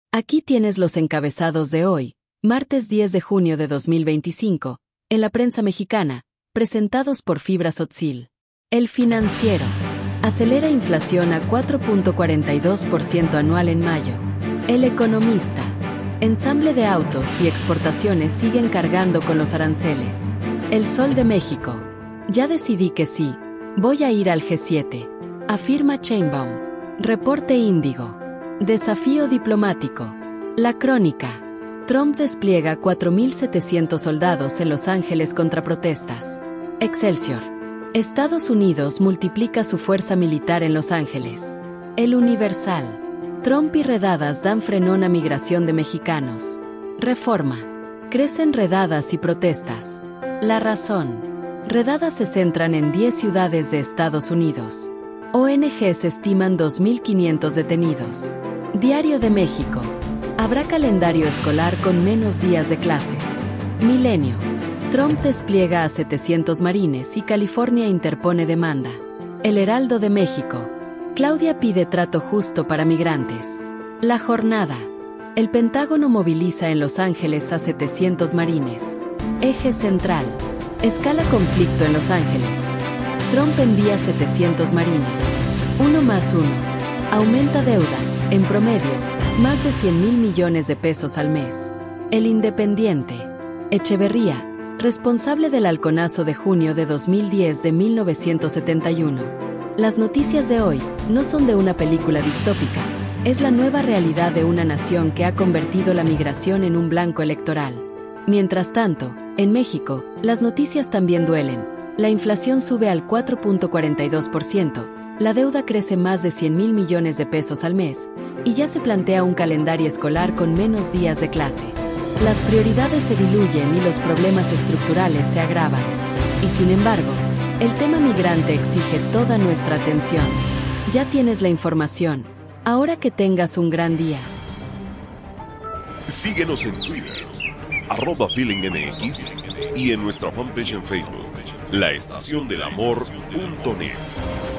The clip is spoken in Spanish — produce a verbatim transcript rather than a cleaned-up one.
Aquí tienes los encabezados de hoy, martes diez de junio de dos mil veinticinco, en la prensa mexicana, presentados por Fibra Sotzil. El Financiero. Acelera inflación a cuatro punto cuarenta y dos por ciento anual en mayo. El Economista. Ensamble de autos y exportaciones siguen cargando con los aranceles. El Sol de México. Ya decidí que sí, voy a ir al G siete. Afirma Sheinbaum. Reporte Índigo. Desafío diplomático. La Crónica. Trump despliega cuatro mil setecientos soldados en Los Ángeles contra protestas. Excelsior. Estados Unidos multiplica su fuerza militar en Los Ángeles. El Universal. Trump y redadas dan frenón a migración de mexicanos. Reforma. Crecen redadas y protestas. La Razón. Redadas se centran en diez ciudades de Estados Unidos. O N Ges estiman dos mil quinientos detenidos. Diario de México. Habrá calendario escolar con menos días de clases. Milenio. Trump despliega a setecientos marines y California interpone demanda. El Heraldo de México. Claudia pide trato justo para migrantes. La Jornada. El Pentágono moviliza en Los Ángeles a setecientos marines. Eje Central. Escala conflicto en Los Ángeles. Trump envía setecientos marines. Uno más uno. Aumenta deuda, en promedio, más de cien mil millones de pesos al mes. El Independiente. Echeverría, responsable del halconazo de junio de dos mil diez de mil novecientos setenta y uno. Las noticias de hoy no son de una película distópica, es la nueva realidad de una nación que ha convertido la migración en un blanco electoral. Mientras tanto, en México, las noticias también duelen. La inflación sube al cuatro punto cuarenta y dos por ciento, la deuda crece más de cien mil millones de pesos al mes, y ya se plantea un calendario escolar con menos días de clase. Las prioridades se diluyen y los problemas estructurales se agravan. Y sin embargo, el tema migrante exige toda nuestra atención. Ya tienes la información. Ahora que tengas un gran día. Síguenos en Twitter, arroba feelingmx, y en nuestra fanpage en Facebook, la estación del amor punto net.